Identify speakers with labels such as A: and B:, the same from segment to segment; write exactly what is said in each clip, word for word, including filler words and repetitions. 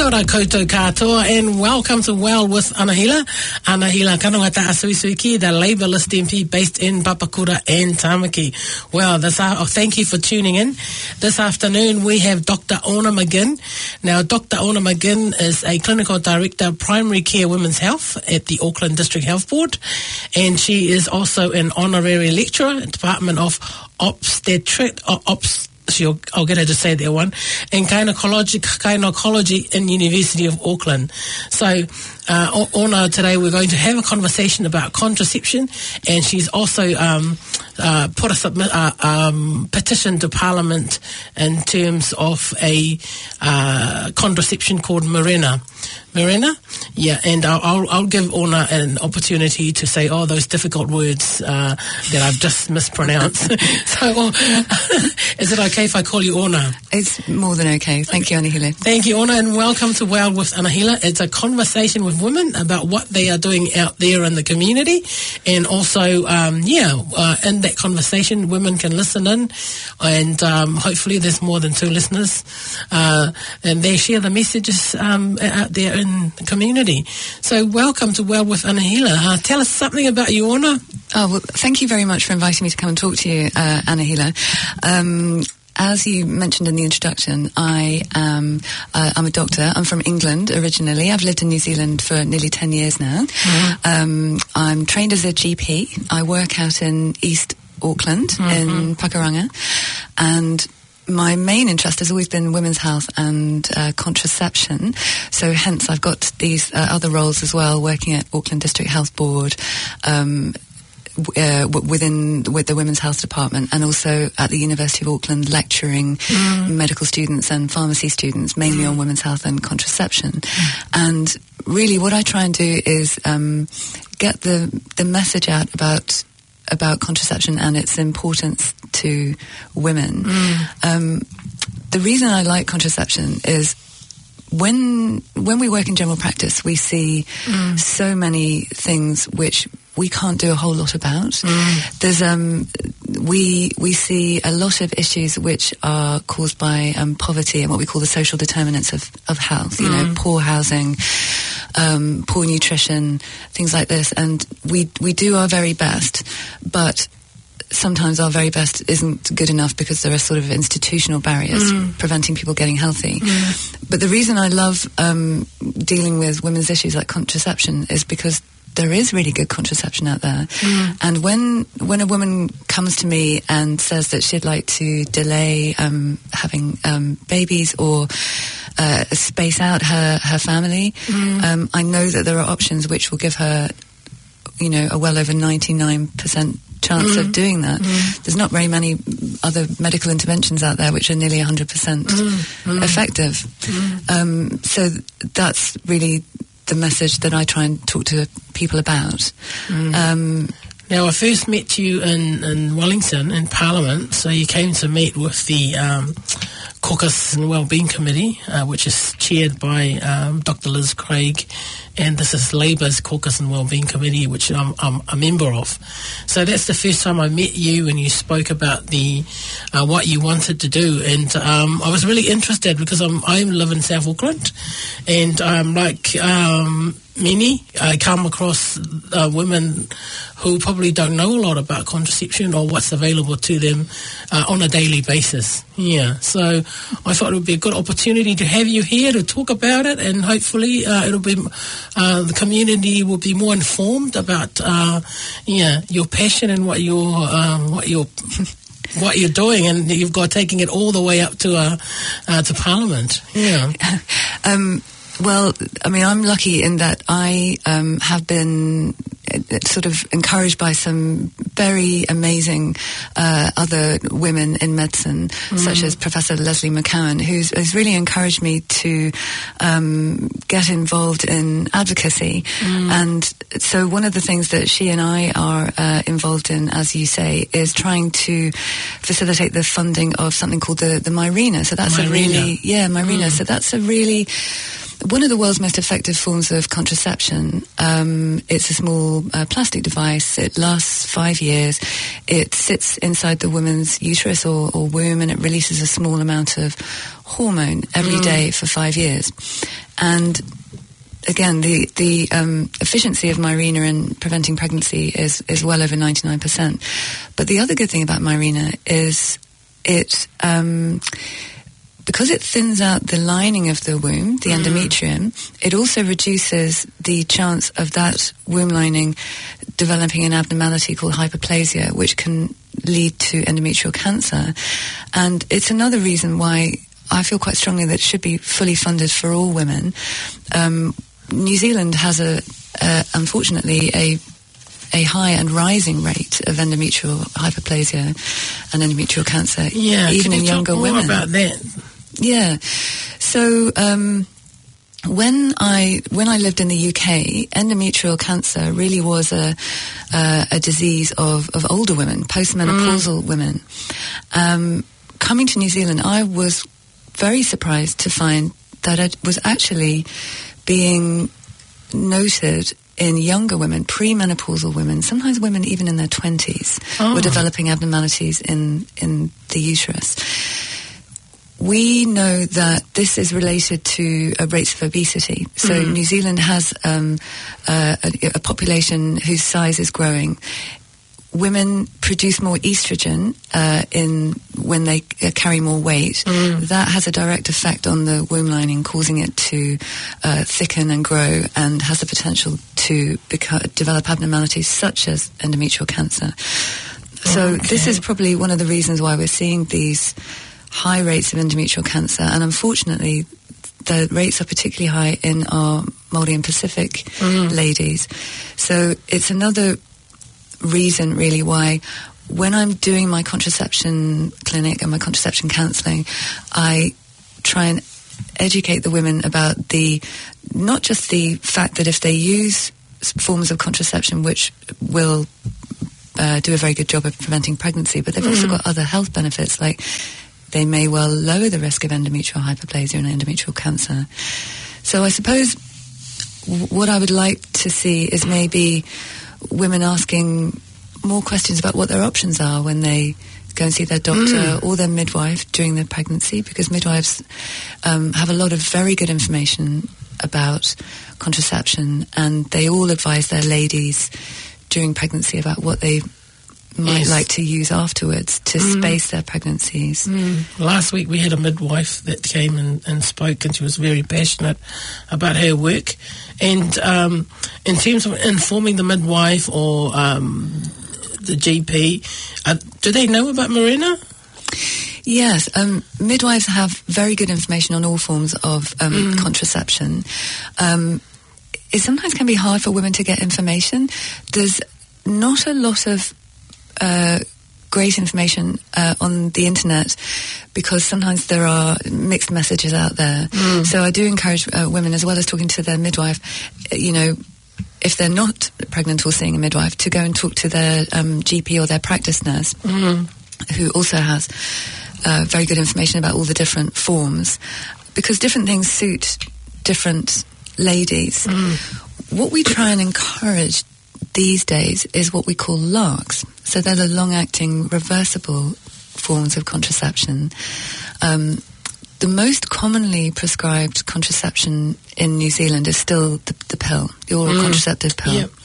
A: Kia ora koutou katoa, and welcome to Well with Anahila. Anahila Kanuata Asuisuiki, the Labour List M P based in Papakura and Tamaki. Well, this uh, oh, thank you for tuning in. This afternoon we have Doctor Ona McGinn. Now, Doctor Ona McGinn is a Clinical Director of Primary Care Women's Health at the Auckland District Health Board, and she is also an Honorary Lecturer at Department of Obstetric, uh, Obst She'll, I'll get her to say that one, and gynecology, gynecology in University of Auckland. So, uh, Ona, today we're going to have a conversation about contraception, and she's also um, uh, put a submit, uh, um, petition to Parliament in terms of a uh, contraception called Mirena. Mirena? Yeah, and I'll, I'll, I'll give Ona an opportunity to say all those difficult words uh, that I've just mispronounced. So, uh, is it okay if I call you Ona?
B: It's more than okay. Thank you, Anahila.
A: Thank you, Ona, and welcome to Well with Anahila. It's a conversation with women about what they are doing out there in the community, and also, um, yeah, uh, in that conversation, women can listen in, and um, hopefully there's more than two listeners, uh, and they share the messages um, out there in the community. So welcome to Well with Anahila. Uh, tell us something about you, Ona.
B: Oh, well, thank you very much for inviting me to come and talk to you, uh, Anahila. Um, As you mentioned in the introduction, I am uh, I'm a doctor. I'm from England originally. I've lived in New Zealand for nearly ten years now. Mm-hmm. Um, I'm trained as a G P. I work out in East Auckland, mm-hmm. in Pakuranga, and my main interest has always been women's health and uh, contraception. So hence I've got these uh, other roles as well, working at Auckland District Health Board, um, Uh, w- within with the Women's Health Department, and also at the University of Auckland lecturing mm. medical students and pharmacy students, mainly mm. on women's health and contraception. Mm. And really what I try and do is um, get the the message out about about contraception and its importance to women. Mm. Um, the reason I like contraception is when when we work in general practice, we see mm. so many things which we can't do a whole lot about. Mm. There's um, we we see a lot of issues which are caused by um, poverty and what we call the social determinants of, of health. You mm. know, poor housing, um, poor nutrition, things like this. And we we do our very best, but sometimes our very best isn't good enough because there are sort of institutional barriers mm. preventing people getting healthy. Mm. But the reason I love um, dealing with women's issues like contraception is because there is really good contraception out there. Mm. And when when a woman comes to me and says that she'd like to delay um, having um, babies or uh, space out her, her family, mm. um, I know that there are options which will give her, you know, a well over ninety-nine percent chance mm. of doing that. Mm. There's not very many other medical interventions out there which are nearly one hundred percent mm. Mm. effective. Mm. Um, so th- that's really the message that I try and talk to people about. Mm. Um,
A: now, I first met you in, in Wellington in Parliament, so you came to meet with the um, Caucus and Wellbeing Committee, uh, which is chaired by um, Doctor Liz Craig, and this is Labour's Caucus and Wellbeing Committee, which I'm, I'm a member of. So that's the first time I met you, and you spoke about the uh, what you wanted to do, and um, I was really interested because I'm, I live in South Auckland, and um, like um, many, I come across uh, women who probably don't know a lot about contraception or what's available to them uh, on a daily basis. Yeah, so I thought it would be a good opportunity to have you here to talk about it, and hopefully uh, it'll be uh, the community will be more informed about uh, yeah your passion and what you're um, what you're what you're doing, and you've got taking it all the way up to uh, uh, to Parliament. Yeah.
B: um, well, I mean, I'm lucky in that I um, have been sort of encouraged by some very amazing uh, other women in medicine, mm. such as Professor Leslie McCowan, who's has really encouraged me to um, get involved in advocacy. Mm. And so one of the things that she and I are uh, involved in, as you say, is trying to facilitate the funding of something called the, the Mirena. So that's Mirena. a really, yeah, Mirena. Mm. So that's a really one of the world's most effective forms of contraception. Um, it's a small uh, plastic device. It lasts five years. It sits inside the woman's uterus or, or womb, and it releases a small amount of hormone every mm. day for five years. And again, the the um, efficiency of Mirena in preventing pregnancy is is well over ninety-nine percent. But the other good thing about Mirena is it. Um, Because it thins out the lining of the womb, the endometrium, it also reduces the chance of that womb lining developing an abnormality called hyperplasia, which can lead to endometrial cancer. And it's another reason why I feel quite strongly that it should be fully funded for all women. Um, New Zealand has, a, a unfortunately, a a high and rising rate of endometrial hyperplasia and endometrial cancer,
A: yeah,
B: even
A: can
B: in
A: you
B: younger
A: talk more
B: women.
A: About that?
B: Yeah. So um, when I when I lived in the U K, endometrial cancer really was a uh, a disease of, of older women, postmenopausal mm. women. Um, coming to New Zealand, I was very surprised to find that it was actually being noted in younger women, premenopausal women, sometimes women even in their twenties, oh. were developing abnormalities in, in the uterus. We know that this is related to uh, rates of obesity. So mm-hmm. New Zealand has um, uh, a, a population whose size is growing. Women produce more estrogen uh, in when they uh, carry more weight. Mm. That has a direct effect on the womb lining, causing it to uh, thicken and grow, and has the potential to beco- develop abnormalities such as endometrial cancer. So okay. this is probably one of the reasons why we're seeing these high rates of endometrial cancer, and unfortunately the rates are particularly high in our Māori and Pacific mm. ladies. So it's another reason really why when I'm doing my contraception clinic and my contraception counselling, I try and educate the women about the, not just the fact that if they use forms of contraception which will uh, do a very good job of preventing pregnancy, but they've mm. also got other health benefits, like they may well lower the risk of endometrial hyperplasia and endometrial cancer. So I suppose w- what I would like to see is maybe women asking more questions about what their options are when they go and see their doctor mm. or their midwife during their pregnancy, because midwives um, have a lot of very good information about contraception, and they all advise their ladies during pregnancy about what they might yes. like to use afterwards to mm. space their pregnancies.
A: Mm. Last week we had a midwife that came and, and spoke, and she was very passionate about her work. And um, in terms of informing the midwife or um, the G P, uh, do they know about Mirena?
B: Yes, um, midwives have very good information on all forms of um, mm. contraception. Um, it sometimes can be hard for women to get information. There's not a lot of Uh, great information uh, on the internet, because sometimes there are mixed messages out there. Mm. So I do encourage uh, women, as well as talking to their midwife, you know, if they're not pregnant or seeing a midwife, to go and talk to their um, G P or their practice nurse, mm. who also has uh, very good information about all the different forms, because different things suit different ladies. Mm. What we try and encourage these days is what we call L A Rs. So they're the long-acting reversible forms of contraception. Um, the most commonly prescribed contraception in New Zealand is still the, the pill, the oral mm. contraceptive pill. Yep.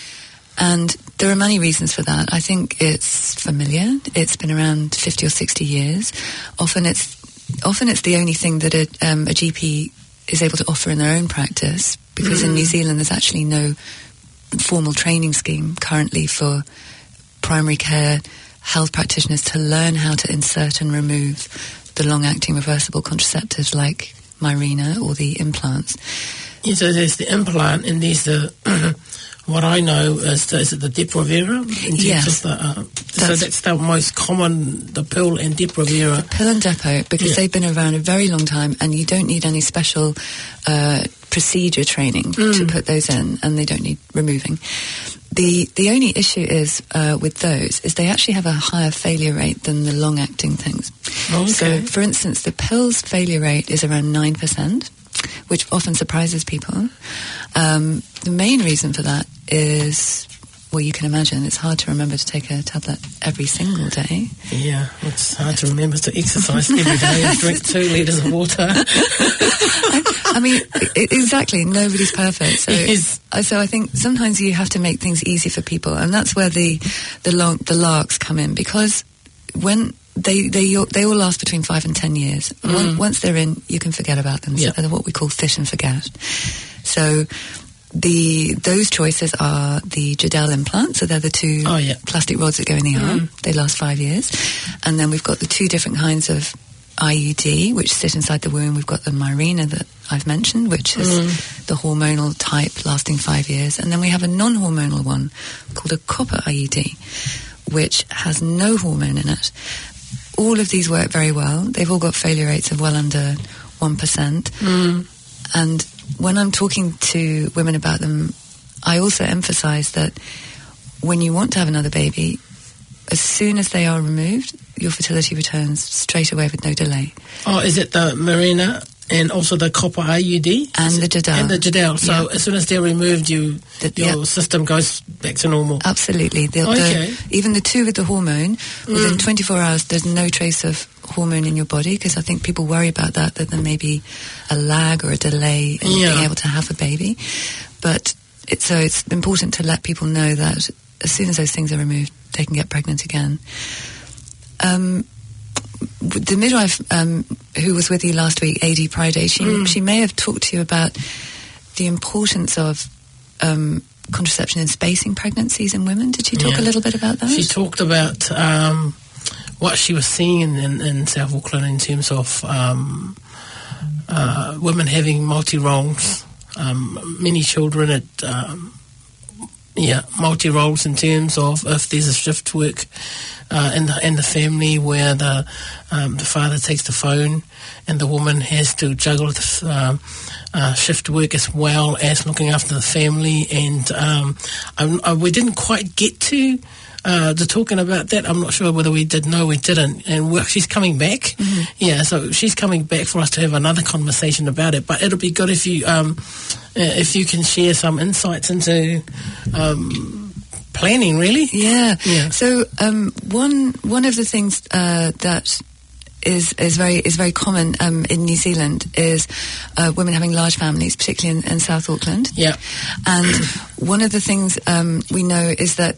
B: And there are many reasons for that. I think it's familiar. It's been around fifty or sixty years. Often it's often it's the only thing that a, um, a G P is able to offer in their own practice, because mm. in New Zealand there's actually no formal training scheme currently for primary care health practitioners to learn how to insert and remove the long-acting reversible contraceptives like Mirena or the implants.
A: Yeah, so there's the implant, and there's the what I know is the, is it the Depo-Provera?
B: Yes.
A: The, uh, that's so that's the most common, the pill and Depo-Provera.
B: The pill and Depo, because yeah. they've been around a very long time, and you don't need any special uh, procedure training mm. to put those in, and they don't need removing. The the only issue is uh, with those is they actually have a higher failure rate than the long-acting things. Okay. So, for instance, the pill's failure rate is around nine percent. which often surprises people. Um, the main reason for that is, well, you can imagine it's hard to remember to take a tablet every single day.
A: Yeah, it's hard to remember to exercise every day and drink two litres of water.
B: I, I mean, I- exactly. Nobody's perfect. So,
A: Yes.
B: so I think sometimes you have to make things easy for people, and that's where the the, long, the larks come in, because when they they all- they all last between five and ten years.
A: Mm.
B: Once, once they're in, you can forget about them.
A: Yeah.
B: So they're what we call fish and forget. So the those choices are the Jadel implant. So they're the two
A: Oh, yeah.
B: plastic rods that go in the arm.
A: Mm.
B: They last five years, and then we've got the two different kinds of I U D, which sit inside the womb. We've got the Mirena that I've mentioned, which is
A: Mm.
B: the hormonal type, lasting five years. And then we have a non-hormonal one called a copper I U D, which has no hormone in it. All of these work very well. They've all got failure rates of well under one percent.
A: Mm.
B: And when I'm talking to women about them, I also emphasize that when you want to have another baby, as soon as they are removed, your fertility returns straight away with no delay.
A: Oh, is it the Mirena and also the copper I U D?
B: And
A: Is
B: the
A: it-
B: Jadel.
A: And the Jadel. So
B: Yeah.
A: as soon as they're removed, you
B: The-
A: your
B: yeah.
A: system goes back to normal.
B: Absolutely. The,
A: Okay.
B: the, even the two with the hormone, within
A: Mm.
B: twenty-four hours, there's no trace of hormone in your body, because I think people worry about that, that there may be a lag or a delay in
A: Yeah.
B: being able to have a baby. But it, so it's important to let people know that as soon as those things are removed, they can get pregnant again. Um, w- the midwife um, who was with you last week, A D Priday, she,
A: Mm.
B: she may have talked to you about the importance of um, contraception and spacing pregnancies in women. Did she talk
A: Yeah.
B: a little bit about that?
A: She talked about um, what she was seeing in, in, in South Auckland in terms of um, uh, women having multi-roles, um, many children at, um, yeah, multi-roles in terms of if there's a shift work uh, in, the, in the family where the, um, the father takes the phone and the woman has to juggle the um, uh, shift work as well as looking after the family. And um, I, I, we didn't quite get to uh, the talking about that. I'm not sure whether we did. No, we didn't. And well, she's coming back.
B: Mm-hmm.
A: Yeah, so she's coming back for us to have another conversation about it. But it'll be good if you um, uh, if you can share some insights into um, planning, really.
B: Yeah.
A: Yeah.
B: So um, one one of the things uh, that is is very is very common um, in New Zealand is uh, women having large families, particularly in, in South Auckland.
A: Yeah.
B: And one of the things um, we know is that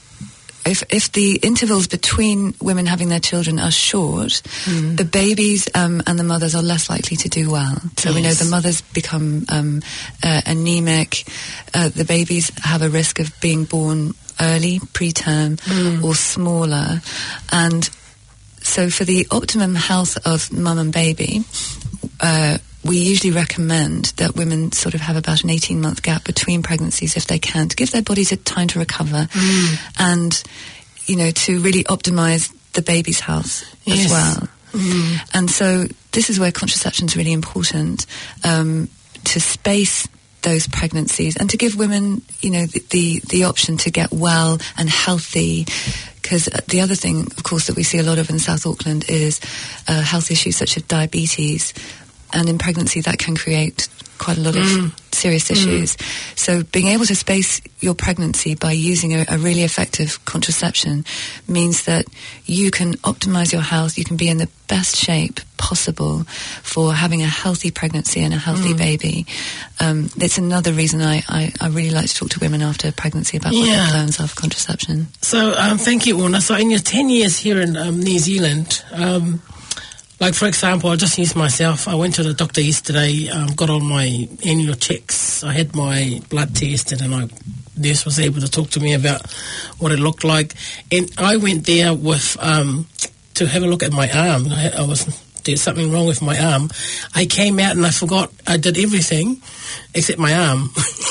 B: if if the intervals between women having their children are short,
A: Mm.
B: the babies um, and the mothers are less likely to do well. So we know
A: Yes.
B: the mothers become um, uh, anemic. Uh, the babies have a risk of being born early, preterm,
A: Mm.
B: or smaller. And so for the optimum health of mum and baby, uh, we usually recommend that women sort of have about an eighteen-month gap between pregnancies if they can, to give their bodies a time to recover
A: Mm.
B: and, you know, to really optimise the baby's health
A: Yes.
B: as well.
A: Mm.
B: And so this is where contraception is really important, um, to space those pregnancies and to give women, you know, the, the, the option to get well and healthy. Because the other thing, of course, that we see a lot of in South Auckland is uh, health issues such as diabetes. And in pregnancy, that can create quite a lot of
A: Mm.
B: serious issues. So being able to space your pregnancy by using a, a really effective contraception means that you can optimize your health, you can be in the best shape possible for having a healthy pregnancy and a healthy
A: Mm.
B: baby. Um, it's another reason I, I, I really like to talk to women after pregnancy about what
A: Yeah.
B: their plans are for contraception.
A: So um, thank you, Orna. So in your ten years here in um, New Zealand, um, like for example, I'll just use myself. I went to the doctor yesterday, um, got all my annual checks. I had my blood tested and I nurse was able to talk to me about what it looked like. And I went there with um, to have a look at my arm. I, I was there's something wrong with my arm. I came out and I forgot I did everything except my arm.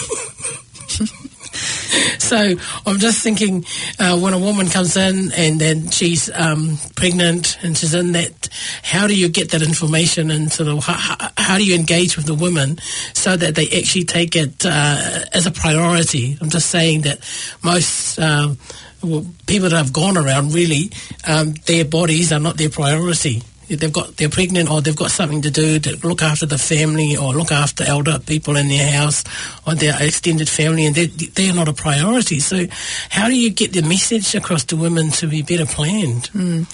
A: So I'm just thinking, uh, when a woman comes in and then she's um, pregnant and she's in that, how do you get that information and sort of how, how do you engage with the women so that they actually take it uh, as a priority? I'm just saying that most um, well, people that have gone around, really, um, their bodies are not their priority. they've got they're pregnant or they've got something to do to look after the family or look after elder people in their house or their extended family, and they they are not a priority. So how do you get the message across to women to be better planned?
B: Mm.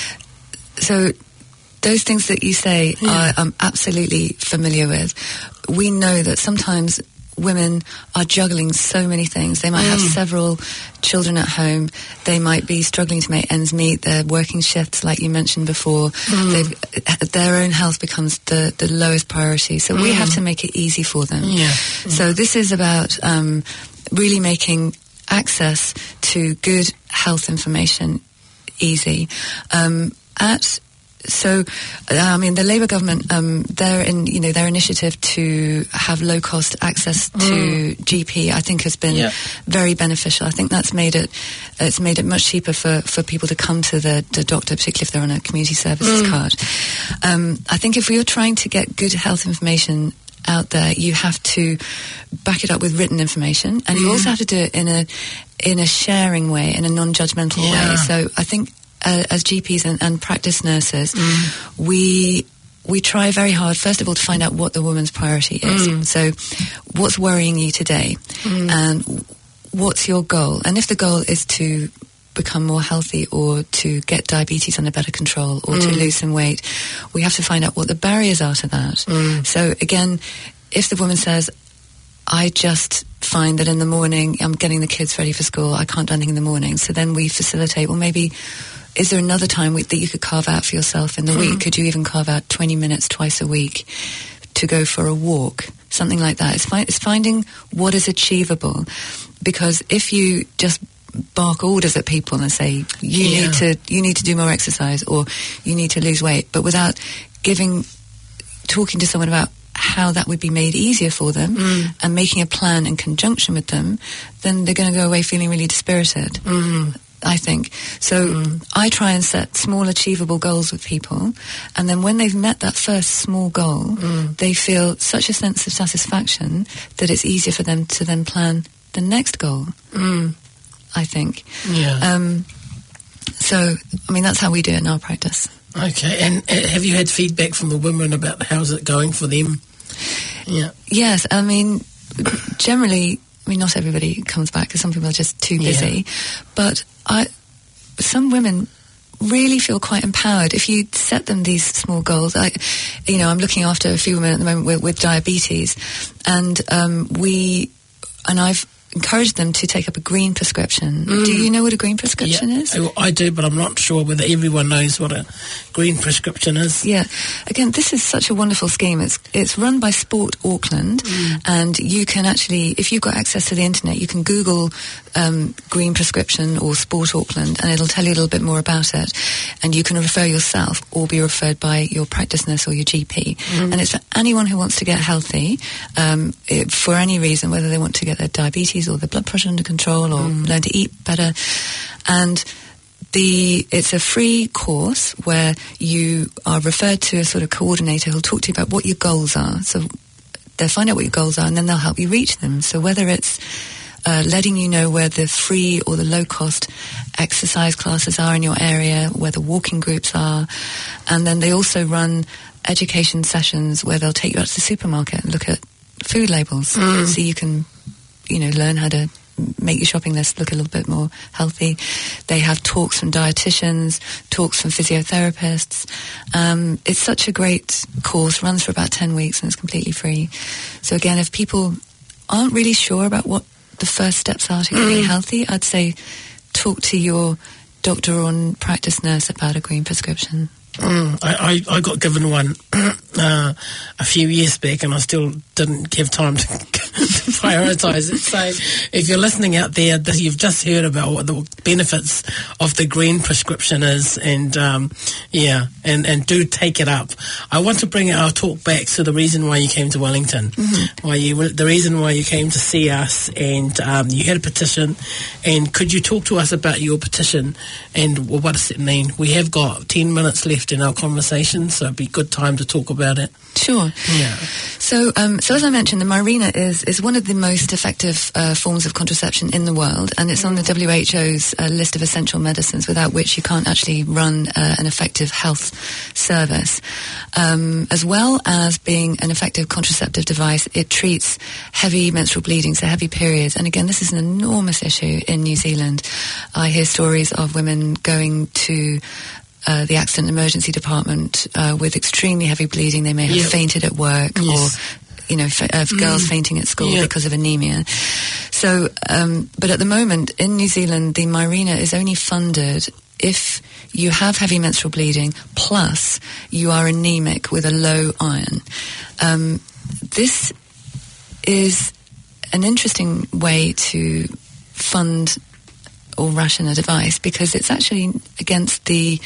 B: So those things that you say
A: yeah.
B: are, I'm absolutely familiar with. We know that sometimes women are juggling so many things. They might mm. have several children at home. They might be struggling to make ends meet. They're working shifts, like you mentioned before. Mm. Their own health becomes the, the lowest priority. So mm. we have to make it easy for them.
A: Yeah.
B: Mm. So this is about um, really making access to good health information easy. Um, at So, I mean, the Labour government, um, their in, you know, their initiative to have low-cost access to mm. G P, I think, has been
A: yeah.
B: very beneficial. I think that's made it, it's made it much cheaper for, for people to come to the, the doctor, particularly if they're on a community services mm. card. Um, I think if we are trying to get good health information out there, you have to back it up with written information, and mm. you also have to do it in a in a sharing way, in a non-judgmental
A: yeah.
B: way. So I think. Uh, as G Ps and, and practice nurses, mm. we we try very hard, first of all, to find out what the woman's priority is. Mm. So what's worrying you today? Mm. And what's your goal? And if the goal is to become more healthy or to get diabetes under better control or mm. to lose some weight, we have to find out what the barriers are to that. Mm. So again, if the woman says, I just find that in the morning I'm getting the kids ready for school, I can't do anything in the morning, so then we facilitate, well, maybe is there another time that you could carve out for yourself in the mm. week? Could you even carve out twenty minutes twice a week to go for a walk? Something like that. It's, fi- it's finding what is achievable. Because if you just bark orders at people and say, you yeah. need to you need to do more exercise or you need to lose weight, but without giving, talking to someone about how that would be made easier for them mm. and making a plan in conjunction with them, then they're going to go away feeling really dispirited. Mm. I think. So mm. I try and set small achievable goals with people, and then when they've met that first small goal, mm. they feel such a sense of satisfaction that it's easier for them to then plan the next goal, mm. I think.
A: Yeah.
B: Um, so, I mean, that's how we do it in our practice.
A: Okay, and uh, have you had feedback from the women about how's it going for them? Yeah.
B: Yes, I mean, generally, I mean, not everybody comes back because some people are just too busy, yeah. but I, some women really feel quite empowered if you set them these small goals. I, you know, I'm looking after a few women at the moment with, with diabetes, and um, we, and I've encouraged them to take up a green prescription. Mm. Do you know what a green prescription
A: yeah,
B: is?
A: I do, but I'm not sure whether everyone knows what a green prescription is.
B: Yeah. Again, this is such a wonderful scheme. It's it's run by Sport Auckland, mm. and you can actually, if you've got access to the internet, you can Google um, green prescription or Sport Auckland, and it'll tell you a little bit more about it. And you can refer yourself or be referred by your practice nurse or your G P. Mm. And it's for anyone who wants to get healthy um, it, for any reason, whether they want to get their diabetes or their blood pressure under control or mm. learn to eat better. And the it's a free course where you are referred to a sort of coordinator who'll talk to you about what your goals are. So they'll find out what your goals are and then they'll help you reach them. So whether it's uh, letting you know where the free or the low-cost exercise classes are in your area, where the walking groups are, and then they also run education sessions where they'll take you out to the supermarket and look at food labels mm. so you can, you know, learn how to make your shopping list look a little bit more healthy. They have talks from dietitians, talks from physiotherapists. Um, it's such a great course, runs for about ten weeks and it's completely free. So again, if people aren't really sure about what the first steps are to getting mm. healthy, I'd say talk to your doctor or practice nurse about a green prescription.
A: Mm, I, I, I got given one uh, a few years back and I still didn't give time to, to prioritise it. So if you're listening out there, you've just heard about what the benefits of the green prescription is, and um, yeah, and, and do take it up. I want to bring our talk back to the reason why you came to Wellington, mm-hmm. why you the reason why you came to see us, and um, you had a petition. And could you talk to us about your petition and well, what does it mean? We have got ten minutes left in our conversation, so it'd be a good time to talk about it.
B: Sure.
A: Yeah.
B: So, um, so as I mentioned, the Myrina is it's one of the most effective uh, forms of contraception in the world, and it's on the W H O's uh, list of essential medicines, without which you can't actually run uh, an effective health service. Um, as well as being an effective contraceptive device, it treats heavy menstrual bleeding, so heavy periods. And again, this is an enormous issue in New Zealand. I hear stories of women going to Uh, the accident emergency department uh, with extremely heavy bleeding. They may have yep. fainted at work, yes. or you know, f- uh, mm. girls fainting at school yep. because of anemia. So, um, but at the moment in New Zealand, the Mirena is only funded if you have heavy menstrual bleeding, plus you are anemic with a low iron. Um, this is an interesting way to fund or ration a device, because it's actually against the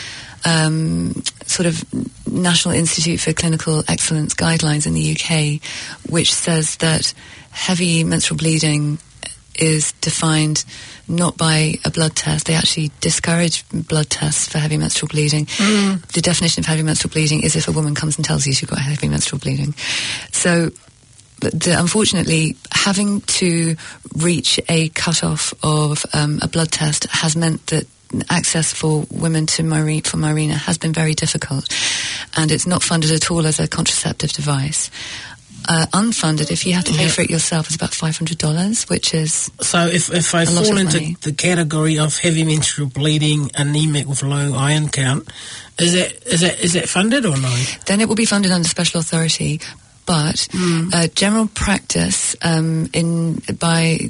B: um, sort of National Institute for Clinical Excellence guidelines in the U K, which says that heavy menstrual bleeding is defined not by a blood test. They actually discourage blood tests for heavy menstrual bleeding. Mm. The definition of heavy menstrual bleeding is if a woman comes and tells you she's got heavy menstrual bleeding. So But the, unfortunately, having to reach a cut-off of um, a blood test has meant that access for women to Mirena, for Mirena has been very difficult, and it's not funded at all as a contraceptive device. Uh, unfunded, if you have to pay yeah. for it yourself, it's about five hundred dollars, which is
A: So if, if I fall into money. the category of heavy menstrual bleeding, anemic with low iron count, is that, is that, is that funded or no?
B: Then it will be funded under special authority. But mm. uh, general practice, um, in by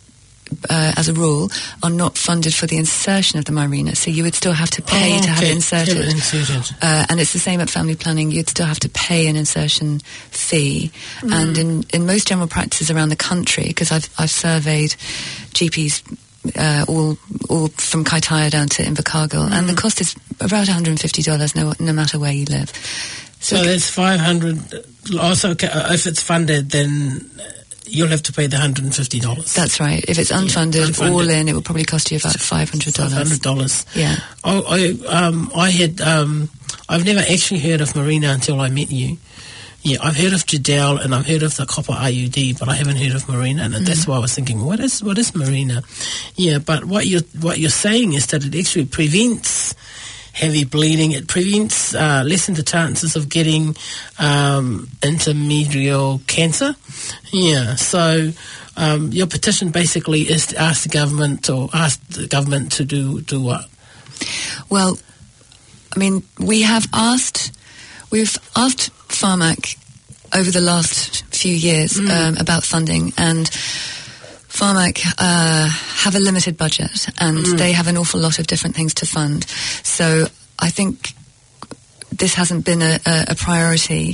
B: uh, as a rule, are not funded for the insertion of the Mirena. So you would still have to pay
A: oh,
B: to have
A: okay.
B: it inserted.
A: Have it inserted.
B: Uh, and it's the same at family planning. You'd still have to pay an insertion fee. Mm. And in, in most general practices around the country, because I've I've surveyed G Ps uh, all all from Kaitaia down to Invercargill, mm. and the cost is about one hundred fifty dollars, no no matter where you live.
A: So, so that's five hundred. Also, if it's funded, then you'll have to pay the one hundred fifty dollars.
B: That's right. If it's unfunded, yeah, unfunded, all in, it will probably cost you about five hundred dollars.
A: five hundred dollars.
B: Yeah.
A: Oh, I, um, I had, um, I've never actually heard of Mirena until I met you. Yeah, I've heard of Jadelle and I've heard of the copper I U D, but I haven't heard of Mirena, and mm. that's why I was thinking, what is what is Mirena? Yeah, but what you're what you're saying is that it actually prevents heavy bleeding. It prevents, uh, lessen the chances of getting um, intermediate cancer. Yeah, so um, your petition basically is to ask the government, or ask the government to do do what?
B: Well, I mean, we have asked, we've asked Pharmac over the last few years mm. um, about funding, and Pharmac uh, have a limited budget, and mm. they have an awful lot of different things to fund. So I think this hasn't been a, a, a priority,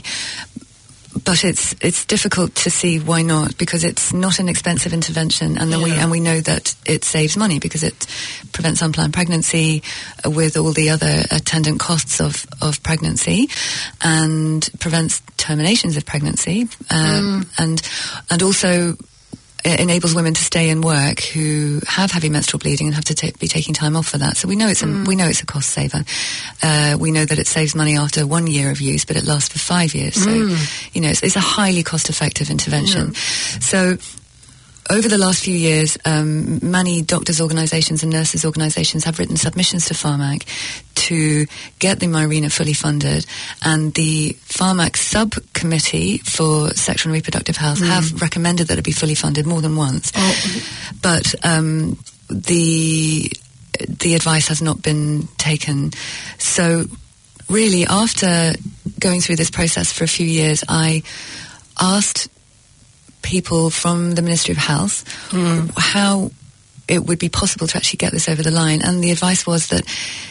B: but it's it's difficult to see why not, because it's not an expensive intervention, and then yeah. we and we know that it saves money because it prevents unplanned pregnancy uh, with all the other attendant costs of, of pregnancy, and prevents terminations of pregnancy, um, mm. and and also it enables women to stay in work who have heavy menstrual bleeding and have to ta- be taking time off for that. So we know it's a, mm. we know it's a cost saver. Uh, we know that it saves money after one year of use, but it lasts for five years. So, mm. you know, it's, it's a highly cost-effective intervention. Yeah. So over the last few years, um, many doctors' organisations and nurses' organisations have written submissions to Pharmac to get the Mirena fully funded, and the Pharmac subcommittee for sexual and reproductive health mm. have recommended that it be fully funded more than once. Oh. But um, the the advice has not been taken. So really, after going through this process for a few years, I asked people from the Ministry of Health mm. how it would be possible to actually get this over the line, and the advice was that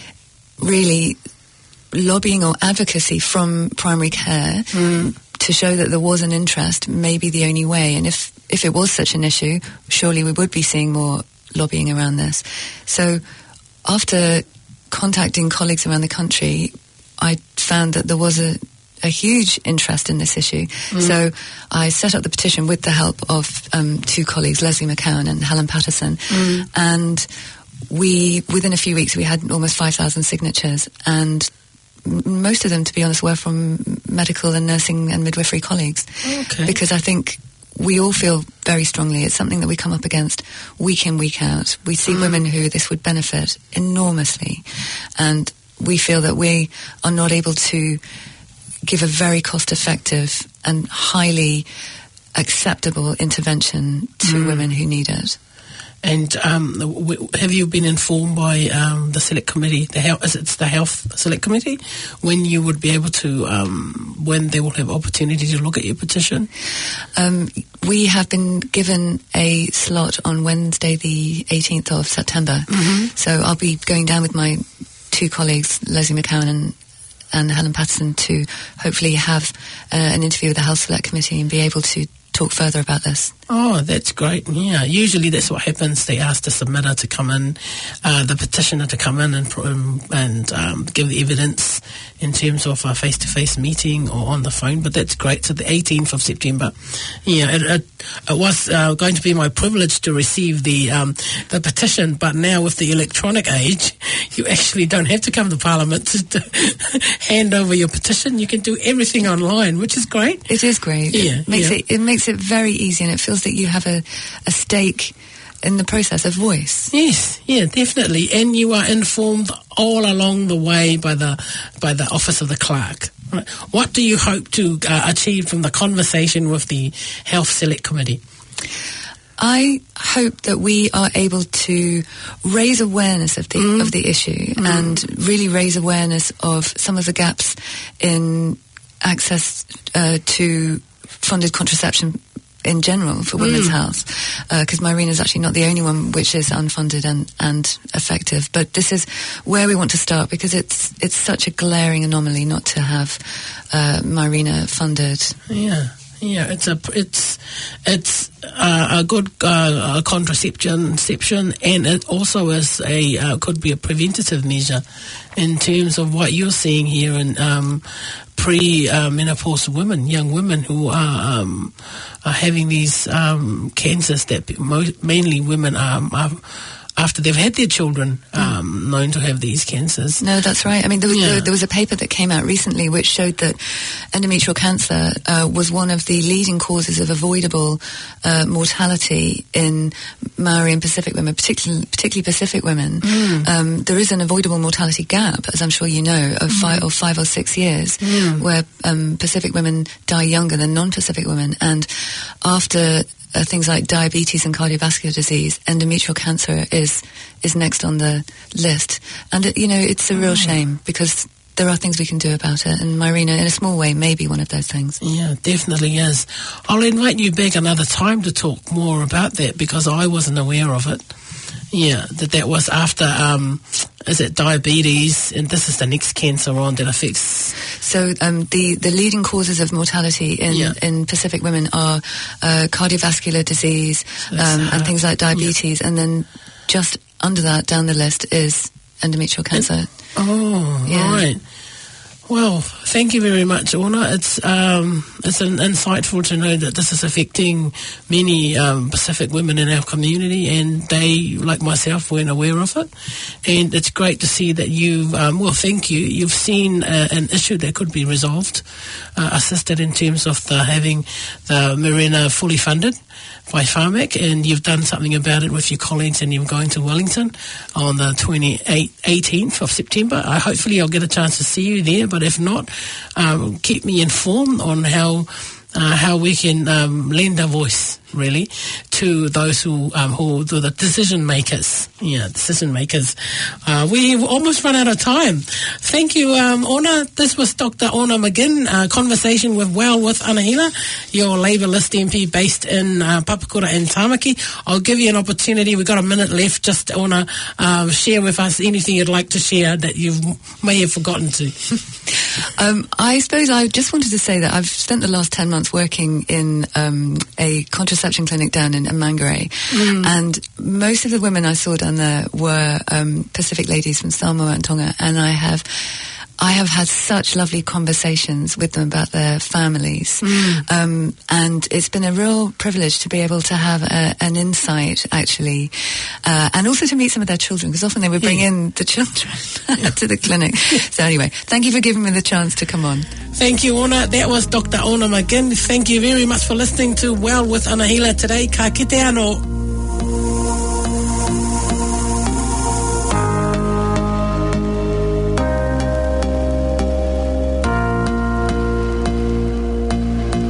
B: really lobbying or advocacy from primary care mm. to show that there was an interest may be the only way, and if if it was such an issue, surely we would be seeing more lobbying around this. So after contacting colleagues around the country, I found that there was a a huge interest in this issue. Mm. So I set up the petition with the help of um, two colleagues, Leslie McCowan and Helen Patterson, mm. and we, within a few weeks, we had almost five thousand signatures, and m- most of them, to be honest, were from medical and nursing and midwifery colleagues.
A: Okay.
B: Because I think we all feel very strongly. It's something that we come up against week in, week out. We see mm. women who this would benefit enormously, and we feel that we are not able to give a very cost-effective and highly acceptable intervention to mm. women who need it.
A: And um, w- have you been informed by um, the Select Committee, the health, it's the Health Select Committee, when you would be able to, um, when they will have opportunity to look at your petition?
B: Um, we have been given a slot on Wednesday the eighteenth of September. Mm-hmm. So I'll be going down with my two colleagues, Leslie McCowan and and Helen Patterson, to hopefully have uh, an interview with the Health Select Committee and be able to talk further about this.
A: Oh, that's great. Yeah, usually that's what happens. They ask the submitter to come in, uh, the petitioner to come in and um, and um, give the evidence in terms of a face-to-face meeting or on the phone. But that's great. So the eighteenth of September. Yeah, it, it, it was uh, going to be my privilege to receive the um, the petition, but now with the electronic age, you actually don't have to come to Parliament to, to hand over your petition. You can do everything online, which is great.
B: It is great.
A: Yeah,
B: it makes
A: yeah.
B: it it makes it very easy, and it feels that you have a, a stake in the process, of voice.
A: Yes, yeah, definitely. And you are informed all along the way by the by the Office of the Clerk. Right. What do you hope to uh, achieve from the conversation with the Health Select Committee?
B: I hope that we are able to raise awareness of the mm. of the issue mm. and really raise awareness of some of the gaps in access uh, to funded contraception in general for women's mm. health, because uh, Mirena is actually not the only one which is unfunded and, and effective. But this is where we want to start, because it's it's such a glaring anomaly not to have uh, Mirena funded.
A: Yeah. Yeah, it's a it's it's uh, a good uh, contraception, conception, and it also is a uh, could be a preventative measure in terms of what you're seeing here in um, pre-menopausal women, young women who are um, are having these um, cancers that mo- mainly women are. are after they've had their children, um, mm. known to have these cancers.
B: No, that's right. I mean, there was,
A: yeah.
B: there, there was a paper that came out recently which showed that endometrial cancer uh, was one of the leading causes of avoidable uh, mortality in Maori and Pacific women, particularly, particularly Pacific women. Mm. Um, there is an avoidable mortality gap, as I'm sure you know, of mm. five or five or six years, mm. where um, Pacific women die younger than non-Pacific women. And after Uh, things like diabetes and cardiovascular disease, endometrial cancer is is next on the list. And, it, you know, it's a real oh. shame, because there are things we can do about it, and Mirena, in a small way, may be one of those things.
A: Yeah, definitely is. I'll invite you back another time to talk more about that, because I wasn't aware of it. Yeah, that that was after, um, is it diabetes, and this is the next cancer on that affects...
B: So um, the, the leading causes of mortality in, yeah. in Pacific women are uh, cardiovascular disease so um, and things like diabetes, yeah. and then just under that, down the list, is endometrial cancer.
A: It, oh, yeah. Right. Well, thank you very much, Orna. It's um, it's an insightful to know that this is affecting many um, Pacific women in our community, and they, like myself, weren't aware of it. And it's great to see that you've, um, well, thank you, you've seen uh, an issue that could be resolved, uh, assisted in terms of the, having the Mirena fully funded by Pharmac, and you've done something about it with your colleagues, and you're going to Wellington on the eighteenth of September. I, hopefully I'll get a chance to see you there, but if not, um, keep me informed on how uh, how we can um, lend a voice, really, to those who um, who are the decision makers. Yeah, decision makers. Uh, we almost run out of time. Thank you, um, Orna. This was Doctor Orna McGinn, uh, conversation with Well with Anahila, your Labour List M P based in uh, Papakura and Tamaki. I'll give you an opportunity. We've got a minute left. Just, Orna, uh, share with us anything you'd like to share that you may have forgotten to.
B: um, I suppose I just wanted to say that I've spent the last ten months working in um, a contraception clinic down in Mangere, mm. and most of the women I saw down there were um, Pacific ladies from Samoa and Tonga, and I have I have had such lovely conversations with them about their families. Mm. Um, and it's been a real privilege to be able to have a, an insight, actually, uh, and also to meet some of their children, because often they would bring yeah. in the children to the clinic. So anyway, thank you for giving me the chance to come on.
A: Thank you, Ona. That was Doctor Ona McGinn. Thank you very much for listening to Well with Anahila today. Ka kite anō.